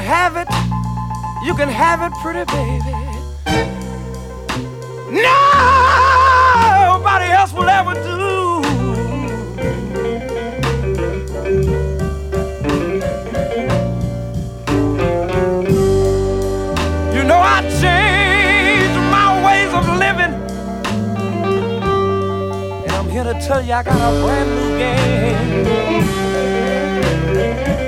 have it, you can have it, pretty baby. Nobody else will ever do. You know I changed my ways of living, and I'm here to tell you I got a brand new game.